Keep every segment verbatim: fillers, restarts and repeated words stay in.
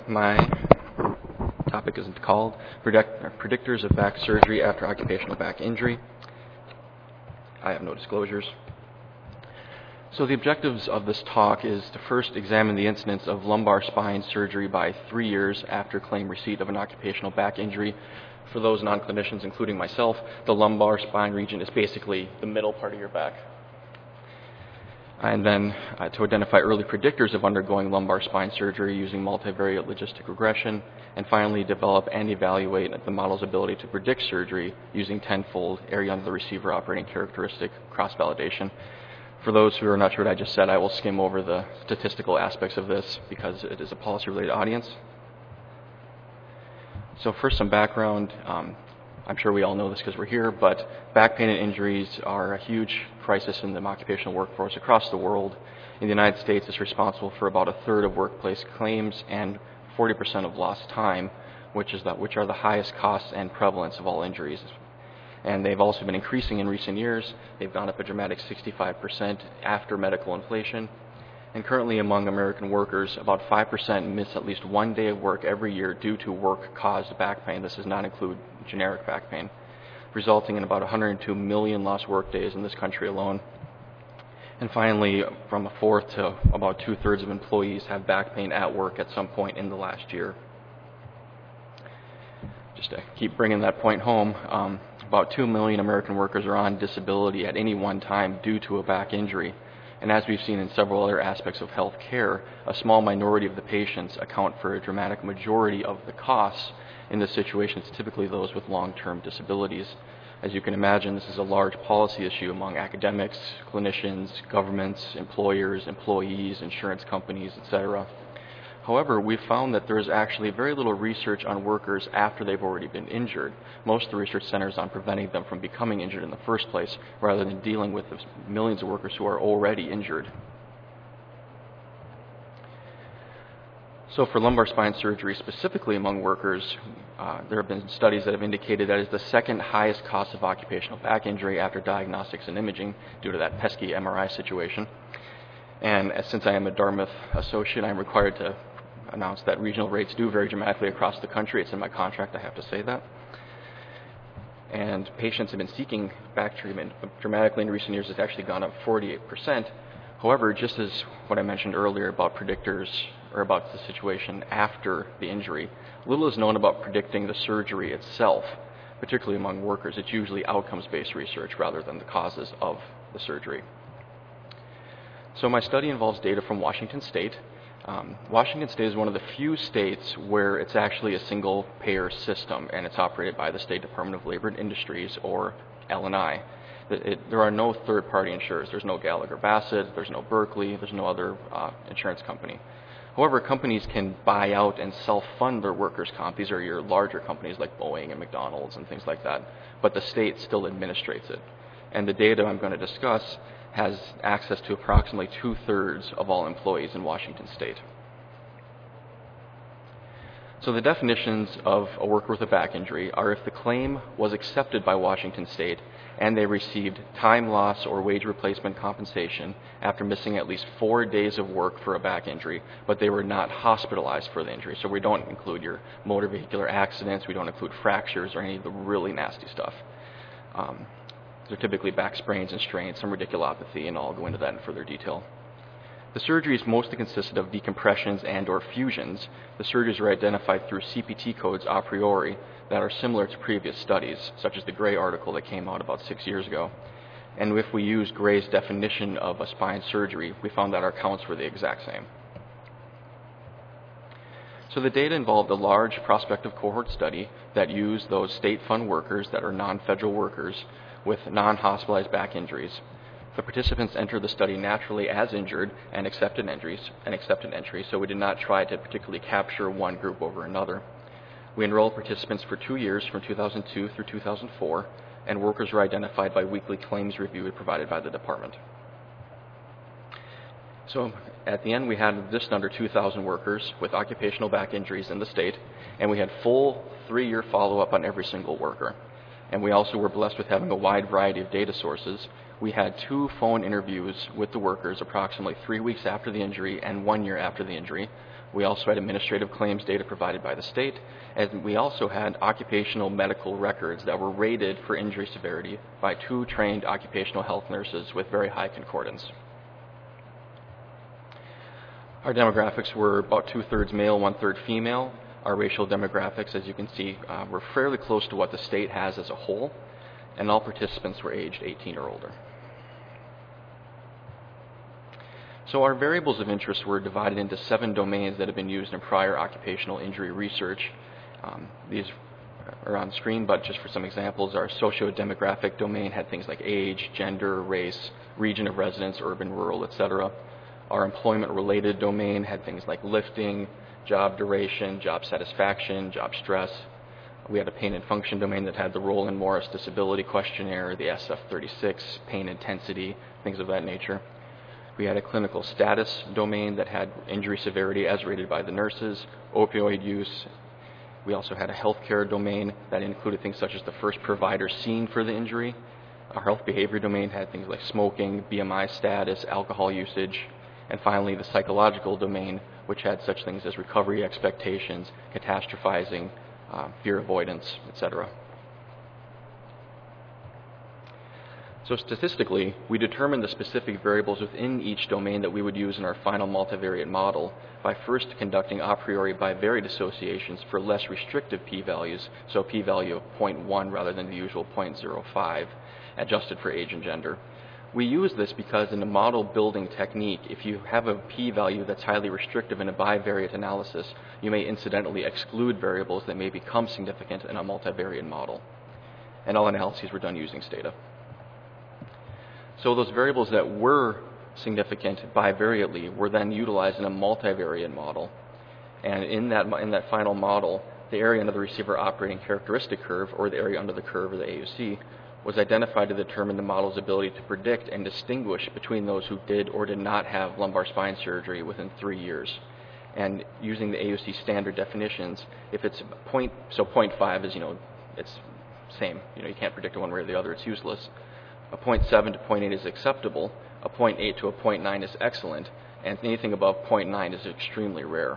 My topic is called Predict- Predictors of Back Surgery After Occupational Back Injury. I have no disclosures. So the objectives of this talk is to first examine the incidence of lumbar spine surgery by three years after claim receipt of an occupational back injury. For those non-clinicians, including myself, the lumbar spine region is basically the middle part of your back. And then uh, to identify early predictors of undergoing lumbar spine surgery using multivariate logistic regression, and finally develop and evaluate the model's ability to predict surgery using tenfold area under the receiver operating characteristic cross-validation. For those who are not sure what I just said, I will skim over the statistical aspects of this because it is a policy-related audience. So first, some background. Um, I'm sure we all know this because we're here, but back pain and injuries are a huge crisis in the occupational workforce across the world. In the United States, it's responsible for about a third of workplace claims and forty percent of lost time, which is the, which are the highest costs and prevalence of all injuries. And they've also been increasing in recent years. They've gone up a dramatic sixty-five percent after medical inflation. And currently among American workers, about five percent miss at least one day of work every year due to work-caused back pain. This does not include generic back pain, resulting in about one hundred two million lost work days in this country alone. And finally, from a fourth to about two-thirds of employees have back pain at work at some point in the last year. Just to keep bringing that point home, um, about two million American workers are on disability at any one time due to a back injury. And as we've seen in several other aspects of health care, a small minority of the patients account for a dramatic majority of the costs in this situation. It's typically those with long-term disabilities. As you can imagine, this is a large policy issue among academics, clinicians, governments, employers, employees, insurance companies, et cetera. However, we've found that there is actually very little research on workers after they've already been injured. Most of the research centers on preventing them from becoming injured in the first place, rather than dealing with the millions of workers who are already injured. So for lumbar spine surgery, specifically among workers, uh, there have been studies that have indicated that it's the second highest cost of occupational back injury after diagnostics and imaging due to that pesky M R I situation. And as, since I am a Dartmouth associate, I'm required to announce that regional rates do vary dramatically across the country. It's in my contract, I have to say that. And patients have been seeking back treatment dramatically in recent years. It's actually gone up forty-eight percent. However, just as what I mentioned earlier about predictors or about the situation after the injury, little is known about predicting the surgery itself, particularly among workers. It's usually outcomes-based research rather than the causes of the surgery. So my study involves data from Washington State. Um, Washington State is one of the few states where it's actually a single-payer system, and it's operated by the State Department of Labor and Industries, or L and I. It, it, there are no third-party insurers. There's no Gallagher Bassett, there's no Berkeley, there's no other uh, insurance company. However, companies can buy out and self-fund their workers' comp. These are your larger companies like Boeing and McDonald's and things like that, but the state still administrates it. And the data I'm going to discuss has access to approximately two-thirds of all employees in Washington State. So the definitions of a worker with a back injury are if the claim was accepted by Washington State and they received time loss or wage replacement compensation after missing at least four days of work for a back injury, but they were not hospitalized for the injury. So we don't include your motor vehicular accidents, we don't include fractures or any of the really nasty stuff. Um, They're typically back sprains and strains, some radiculopathy, and I'll go into that in further detail. The surgeries mostly consisted of decompressions and or fusions. The surgeries are identified through C P T codes a priori that are similar to previous studies, such as the Gray article that came out about six years ago. And if we use Gray's definition of a spine surgery, we found that our counts were the exact same. So the data involved a large prospective cohort study that used those state fund workers that are non-federal workers with non-hospitalized back injuries. The participants entered the study naturally as injured and accepted injuries and accepted entry, so we did not try to particularly capture one group over another. We enrolled participants for two years from two thousand two through two thousand four, and workers were identified by weekly claims review provided by the department. So at the end, we had just under two thousand workers with occupational back injuries in the state, and we had full three-year follow-up on every single worker. And we also were blessed with having a wide variety of data sources. We had two phone interviews with the workers approximately three weeks after the injury and one year after the injury. We also had administrative claims data provided by the state, and we also had occupational medical records that were rated for injury severity by two trained occupational health nurses with very high concordance. Our demographics were about two-thirds male, one-third female. Our racial demographics, as you can see, uh, were fairly close to what the state has as a whole, and all participants were aged eighteen or older. So our variables of interest were divided into seven domains that have been used in prior occupational injury research. Um, these are on the screen, but just for some examples, our socio-demographic domain had things like age, gender, race, region of residence, urban, rural, et cetera. Our employment-related domain had things like lifting, job duration, job satisfaction, job stress. We had a pain and function domain that had the Roland Morris Disability Questionnaire, the S F thirty-six, pain intensity, things of that nature. We had a clinical status domain that had injury severity as rated by the nurses, opioid use. We also had a healthcare domain that included things such as the first provider seen for the injury. Our health behavior domain had things like smoking, B M I status, alcohol usage. And finally, the psychological domain, which had such things as recovery expectations, catastrophizing, uh, fear avoidance, et cetera. So statistically, we determined the specific variables within each domain that we would use in our final multivariate model by first conducting a priori bivariate associations for less restrictive p-values, so a p-value of zero point one rather than the usual zero point zero five, adjusted for age and gender. We use this because in the model building technique, if you have a p-value that's highly restrictive in a bivariate analysis, you may incidentally exclude variables that may become significant in a multivariate model. And all analyses were done using Stata. So those variables that were significant bivariately were then utilized in a multivariate model. And in that, in that final model, the area under the receiver operating characteristic curve, or the area under the curve, or the A U C, was identified to determine the model's ability to predict and distinguish between those who did or did not have lumbar spine surgery within three years. And using the A U C standard definitions, if it's point, so zero point five is, you know, it's same. You know, you can't predict it one way or the other, it's useless. A zero point seven to zero point eight is acceptable, a zero point eight to a zero point nine is excellent, and anything above zero point nine is extremely rare.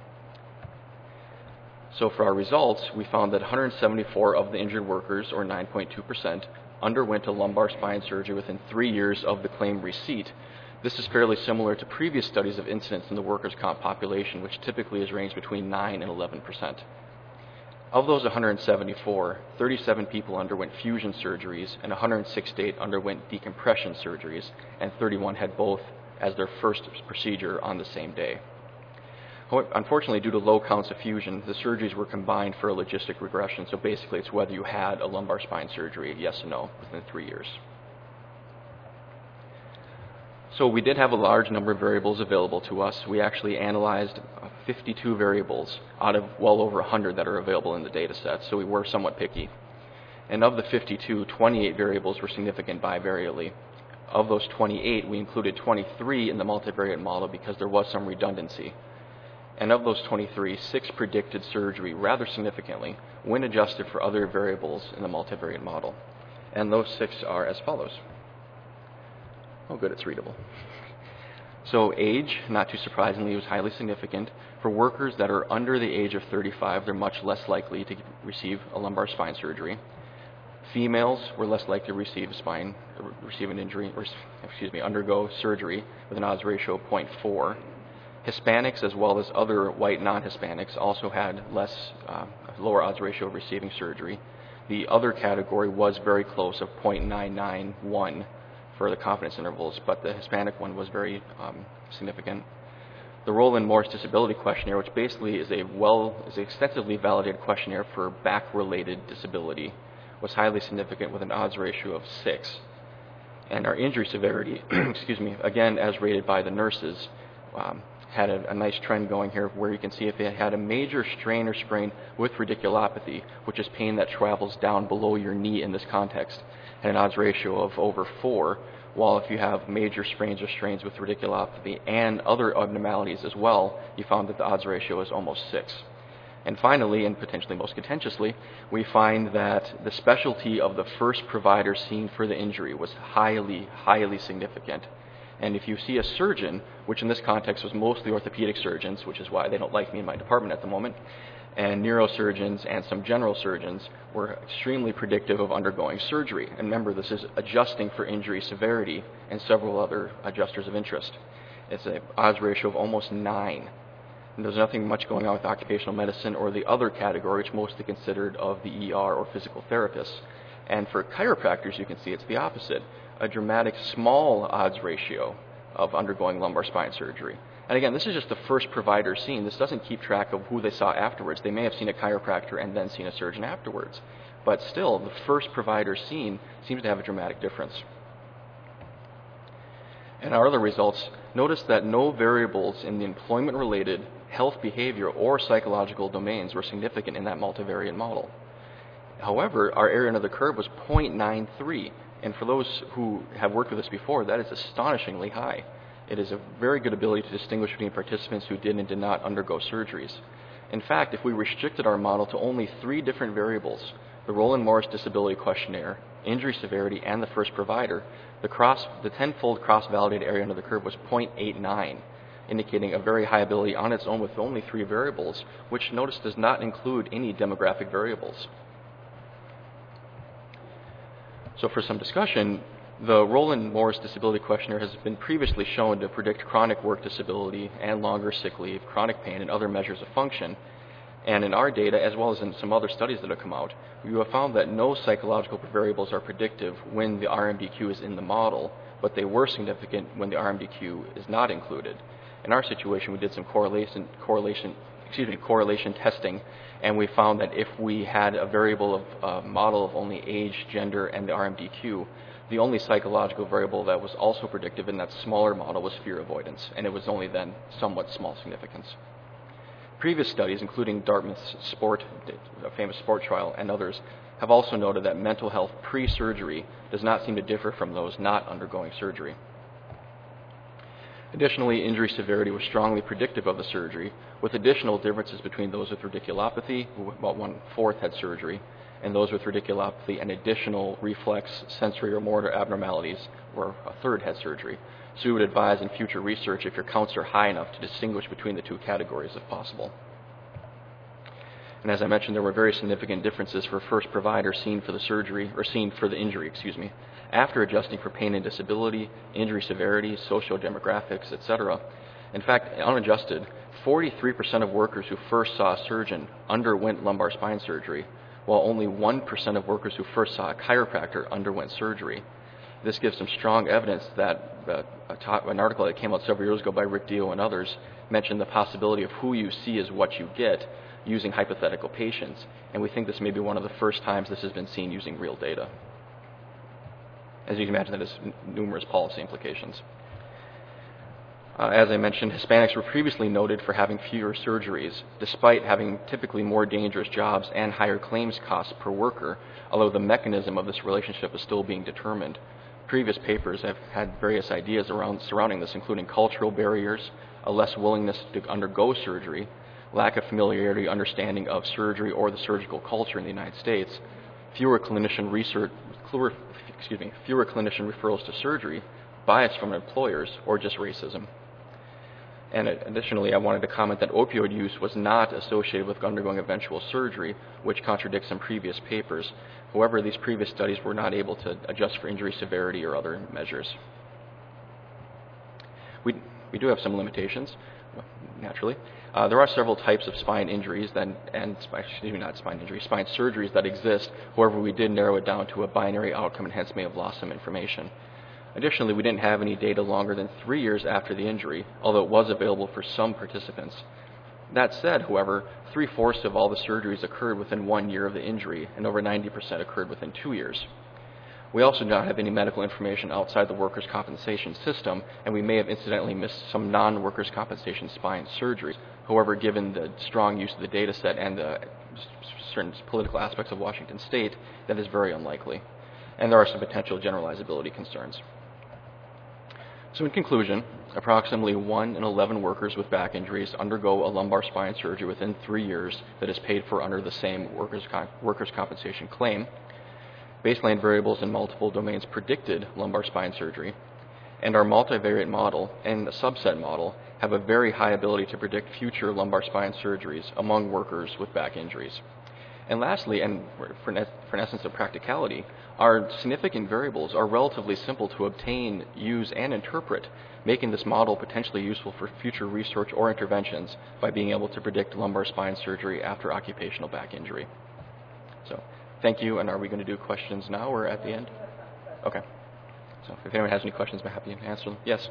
So for our results, we found that one hundred seventy-four of the injured workers, or nine point two percent, underwent a lumbar spine surgery within three years of the claim receipt. This is fairly similar to previous studies of incidence in the workers' comp population, which typically has ranged between nine and eleven percent. Of those one hundred seventy-four, thirty-seven people underwent fusion surgeries, and one hundred sixty-eight underwent decompression surgeries, and thirty-one had both as their first procedure on the same day. Unfortunately, due to low counts of fusion, the surgeries were combined for a logistic regression, so basically it's whether you had a lumbar spine surgery, yes or no, within three years. So we did have a large number of variables available to us. We actually analyzed fifty-two variables out of well over one hundred that are available in the data set, so we were somewhat picky. And of the fifty-two, twenty-eight variables were significant bivariately. Of those twenty-eight, we included twenty-three in the multivariate model because there was some redundancy. And of those twenty-three, six predicted surgery rather significantly when adjusted for other variables in the multivariate model. And those six are as follows. Oh, good, it's readable. So age, not too surprisingly, was highly significant. For workers that are under the age of thirty-five, they're much less likely to receive a lumbar spine surgery. Females were less likely to receive a spine, receive an injury, or excuse me, undergo surgery with an odds ratio of zero point four. Hispanics, as well as other white non-Hispanics, also had less, uh, lower odds ratio of receiving surgery. The other category was very close, of zero point nine nine one for the confidence intervals, but the Hispanic one was very um, significant. The Roland Morris Disability Questionnaire, which basically is a well, is an extensively validated questionnaire for back-related disability, was highly significant with an odds ratio of six. And our injury severity, excuse me, again as rated by the nurses, um, had a, a nice trend going here where you can see if they had a major strain or sprain with radiculopathy, which is pain that travels down below your knee in this context, had an odds ratio of over four, while if you have major sprains or strains with radiculopathy and other abnormalities as well, you found that the odds ratio is almost six. And finally, and potentially most contentiously, we find that the specialty of the first provider seen for the injury was highly, highly significant. And if you see a surgeon, which in this context was mostly orthopedic surgeons, which is why they don't like me in my department at the moment, and neurosurgeons and some general surgeons were extremely predictive of undergoing surgery. And remember, this is adjusting for injury severity and several other adjusters of interest. It's an odds ratio of almost nine. And there's nothing much going on with occupational medicine or the other category, which mostly considered of the E R or physical therapists. And for chiropractors, you can see it's the opposite, a dramatic small odds ratio of undergoing lumbar spine surgery. And again, this is just the first provider seen. This doesn't keep track of who they saw afterwards. They may have seen a chiropractor and then seen a surgeon afterwards. But still, the first provider seen seems to have a dramatic difference. And our other results, notice that no variables in the employment-related health behavior or psychological domains were significant in that multivariate model. However, our area under the curve was zero point nine three, and for those who have worked with us before, that is astonishingly high. It is a very good ability to distinguish between participants who did and did not undergo surgeries. In fact, if we restricted our model to only three different variables, the Rowland-Morris Disability Questionnaire, injury severity, and the first provider, the, cross, the tenfold cross-validated area under the curve was zero point eight nine, indicating a very high ability on its own with only three variables, which notice does not include any demographic variables. So for some discussion, the Rowland-Morris Disability Questionnaire has been previously shown to predict chronic work disability and longer sick leave, chronic pain, and other measures of function. And in our data, as well as in some other studies that have come out, we have found that no psychological variables are predictive when the R M D Q is in the model, but they were significant when the R M D Q is not included. In our situation, we did some correlation, correlation, excuse me, correlation testing, and we found that if we had a variable of a model of only age, gender, and the R M D Q, the only psychological variable that was also predictive in that smaller model was fear avoidance, and it was only then somewhat small significance. Previous studies, including Dartmouth's sport, a famous sport trial, and others, have also noted that mental health pre-surgery does not seem to differ from those not undergoing surgery. Additionally, injury severity was strongly predictive of the surgery, with additional differences between those with radiculopathy, who about one-fourth had surgery, and those with radiculopathy and additional reflex, sensory, or motor abnormalities, where a third had surgery. So we would advise in future research if your counts are high enough to distinguish between the two categories if possible. And as I mentioned, there were very significant differences for first provider seen for the surgery, or seen for the injury, excuse me, after adjusting for pain and disability, injury severity, socio-demographics, et cetera. In fact, unadjusted, forty-three percent of workers who first saw a surgeon underwent lumbar spine surgery, while only one percent of workers who first saw a chiropractor underwent surgery. This gives some strong evidence that uh, a top, an article that came out several years ago by Rick Dio and others mentioned the possibility of who you see is what you get using hypothetical patients, and we think this may be one of the first times this has been seen using real data. As you can imagine, that has n- numerous policy implications. Uh, as I mentioned, Hispanics were previously noted for having fewer surgeries, despite having typically more dangerous jobs and higher claims costs per worker, although the mechanism of this relationship is still being determined. Previous papers have had various ideas around surrounding this, including cultural barriers, a less willingness to undergo surgery, lack of familiarity, understanding of surgery or the surgical culture in the United States, fewer clinician research, fewer, excuse me, fewer clinician referrals to surgery, bias from employers, or just racism. And additionally, I wanted to comment that opioid use was not associated with undergoing eventual surgery, which contradicts some previous papers. However, these previous studies were not able to adjust for injury severity or other measures. We, we do have some limitations, naturally. Uh, there are several types of spine injuries that, and excuse me, not spine injuries, spine surgeries that exist. However, we did narrow it down to a binary outcome and hence may have lost some information. Additionally, we didn't have any data longer than three years after the injury, although it was available for some participants. That said, however, three-fourths of all the surgeries occurred within one year of the injury, and over ninety percent occurred within two years. We also do not have any medical information outside the workers' compensation system, and we may have incidentally missed some non-workers' compensation spine surgeries. However, given the strong use of the data set and the certain political aspects of Washington State, that is very unlikely. And there are some potential generalizability concerns. So in conclusion, approximately one in eleven workers with back injuries undergo a lumbar spine surgery within three years that is paid for under the same workers' com- workers' compensation claim. Baseline variables in multiple domains predicted lumbar spine surgery. And our multivariate model and the subset model have a very high ability to predict future lumbar spine surgeries among workers with back injuries. And lastly, and for, for an essence of practicality, our significant variables are relatively simple to obtain, use, and interpret, making this model potentially useful for future research or interventions by being able to predict lumbar spine surgery after occupational back injury. So, thank you, and are we going to do questions now or at the end? Okay. So, if anyone has any questions, I'm happy to answer them. Yes?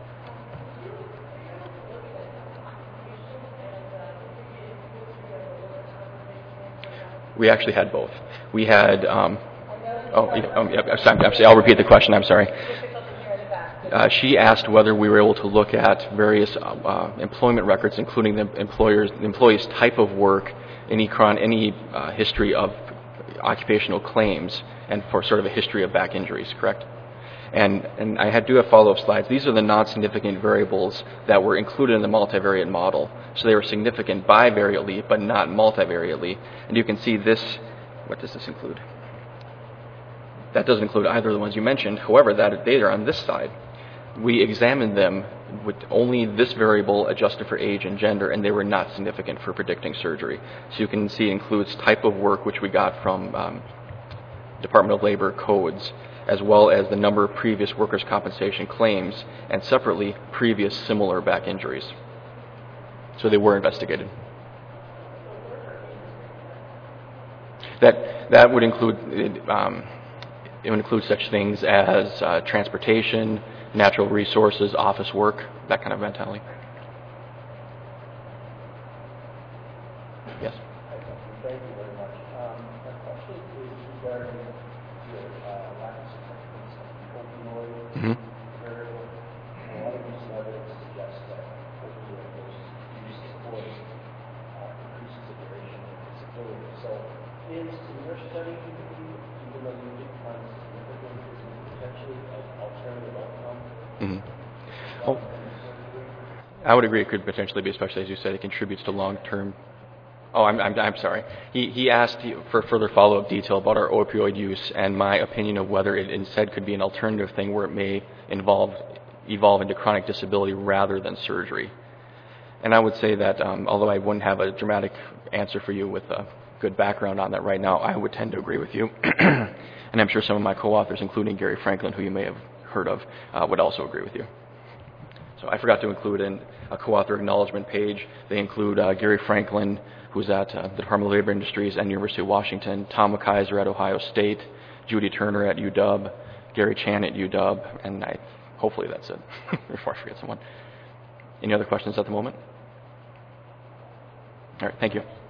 We actually had both. We had, um, oh, oh yeah, I'm sorry, I'll repeat the question, I'm sorry. Uh, she asked whether we were able to look at various uh, employment records, including the employer's, the employee's type of work, any, chron- any uh, history of occupational claims, and for sort of a history of back injuries, correct? And, and I had, do have follow-up slides. These are the non-significant variables that were included in the multivariate model. So they were significant bivariately, but not multivariately. And you can see this, what does this include? That doesn't include either of the ones you mentioned. However, that data are on this side. We examined them with only this variable adjusted for age and gender, and they were not significant for predicting surgery. So you can see it includes type of work, which we got from um, Department of Labor codes, as well as the number of previous workers' compensation claims, and separately, previous similar back injuries. So they were investigated. That that would include um, it would include such things as uh, transportation, natural resources, office work, that kind of mentality. Yes. Thank you very much. Um, my question is regarding the uh, lack of significance of the opioid Mm-hmm. variable. A lot of recent evidence suggests that opioid use supports uh, increases the duration of disability. So, is in your study, even though you didn't find significant, is it potentially an alternative outcome? Mm-hmm. Oh, I would agree it could potentially be, especially as you said, it contributes to long-term. Oh, I'm, I'm, I'm sorry. He, he asked for further follow-up detail about our opioid use and my opinion of whether it instead could be an alternative thing where it may involve, evolve into chronic disability rather than surgery. And I would say that um, although I wouldn't have a dramatic answer for you with a good background on that right now, I would tend to agree with you. And I'm sure some of my co-authors, including Gary Franklin, who you may have heard of, uh, would also agree with you. So I forgot to include in a co-author acknowledgement page. They include uh, Gary Franklin, who's at uh, the Department of Labor Industries and University of Washington, Tom McKaiser at Ohio State, Judy Turner at U W, Gary Chan at U W, and I, hopefully that's it, before I forget someone. Any other questions at the moment? All right, thank you.